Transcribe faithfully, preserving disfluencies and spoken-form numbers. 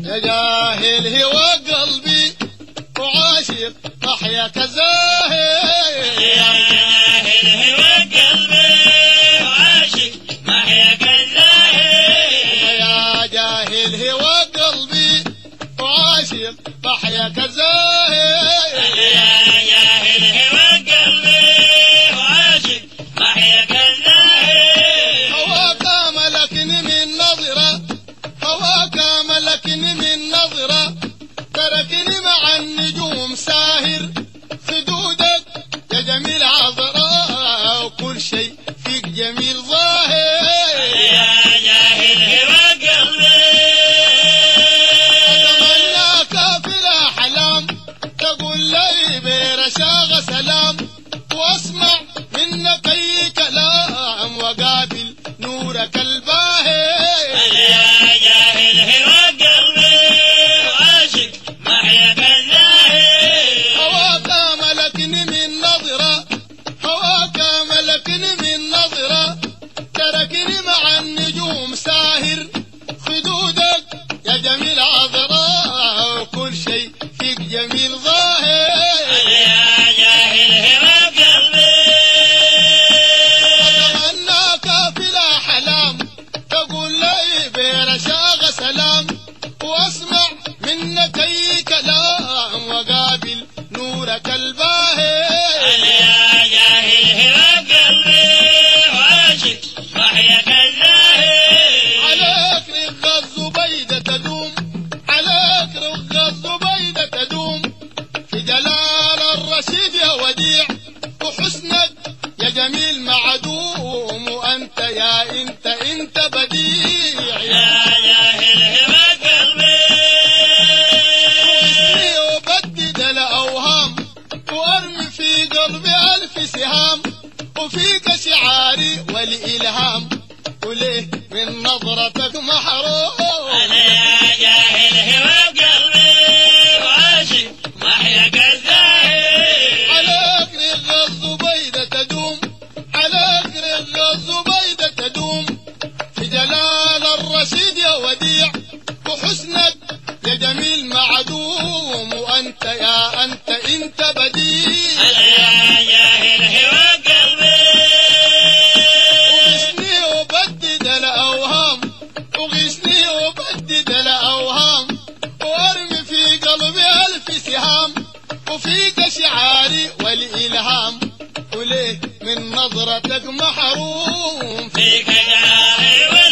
يا جاهل هوى قلبي وعاشق أحيا كزاهر يا جاهل هوى قلبي وعاشق أحيا كزاهر يا جاهل هوى قلبي وعاشق أحيا كزاهر يا جاهل هوى قلبي وعاشق أحيا كزاهر هواك ملكني من نظرة هواك ملكني من نظرة تركني مع النجوم ساهر خدودك يا جميل عذراء وكل شيء فيك جميل ظاهر يا جاهل هوى قلبي أتمناك في الأحلام تقول لي برشاق سلام واسمع منك أي كلام وقابل نورك الباهر يا جاهل هوى قلبي وعاشق أحيا كزاهر هواك ملكني من نظرة هواك ملكني من نظرة تركني مع النجوم ساهر خدودك يا جميل عذراء وكل شيء فيك جميل ظاهر يا جاهل هوى قلبي أتمناك في الأحلام تقول لي برشاق سلام واسمع منك أي كلام وقابل نورك الباهر يا جاهل هوى قلبي وعاشق أحيا كزاهر عليك رق الزبيدة تدوم عليك رق الزبيدة تدوم في جلال الرشيد يا وديع وحسنك يا جميل معدوم وأنت يا أنت أنت بديع يا جاهل هوى قلبي وبدد الأوهام وأرمي في قلبي ألف سهام وفيك شعاري والإلهام وليه من نظرتك محروم يا جاهل هوى قلبي وعاشق أحيا كزاهر عليك رق الزبيدة تدوم عليك رق الزبيدة تدوم في جلال الرشيد يا وديع وحسنك يا جميل معدوم وأنت يا أنت أنت بديع يا جاهل هوى قلبي وغشني وبدد الأوهام وغشني وبدد الأوهام وارمي في قلبي ألف سهام وفيك شعاري والإلهام وليه من نظرتك محروم فيك جاهل